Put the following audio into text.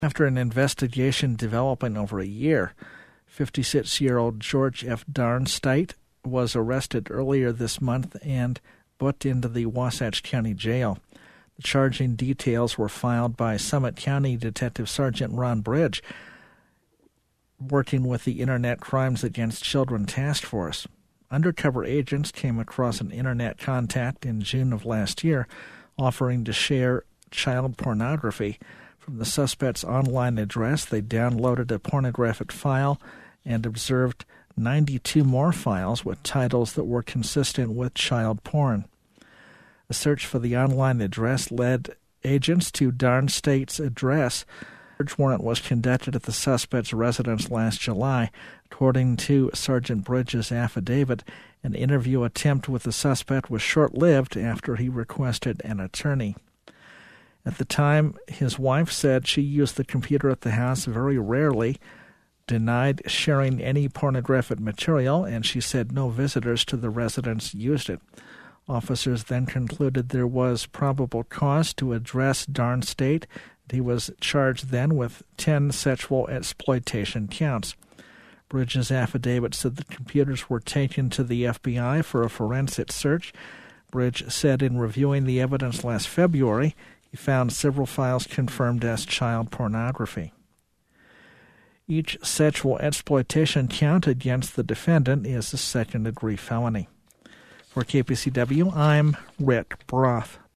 After an investigation developing over a year, 56-year-old George F. Darnsteit was arrested earlier this month and booked into the Wasatch County Jail. The charging details were filed by Summit County Detective Sergeant Ron Bridge, working with the Internet Crimes Against Children Task Force. Undercover agents came across an Internet contact in June of last year offering to share child pornography. From the suspect's online address, they downloaded a pornographic file and observed 92 more files with titles that were consistent with child porn. A search for the online address led agents to Darnsteit's address. A search warrant was conducted at the suspect's residence last July. According to Sergeant Bridges' affidavit, an interview attempt with the suspect was short-lived after he requested an attorney. At the time, his wife said she used the computer at the house very rarely, denied sharing any pornographic material, and she said no visitors to the residence used it. Officers then concluded there was probable cause to address Darnsteit. He was charged then with 10 sexual exploitation counts. Bridges' affidavit said the computers were taken to the FBI for a forensic search. Bridge said in reviewing the evidence last February, he found several files confirmed as child pornography. Each sexual exploitation count against the defendant is a second-degree felony. For KPCW, I'm Rick Broth.